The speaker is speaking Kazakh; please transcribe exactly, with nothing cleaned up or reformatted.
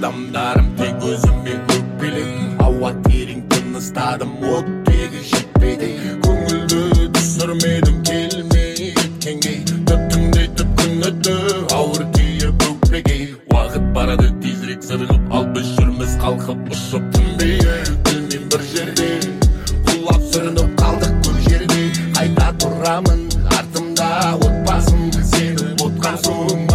Адамдарым тек өзіме өкпелеп, ауа терең тыныстадым, оттегі жетпеді. Көңілді түсірмедім келмей кеткенге, түптіңдетіп күн өтті ауыр тиіп өкпеге. Уақыт барады тезірек сырғып, ал біз жүрміз қалқып ұшып түнбейі. Білмейм бір жерде құлап сүрініп қалдық көп жерде. Қайта тұрамын артымда отбасым, сені ұтқан соң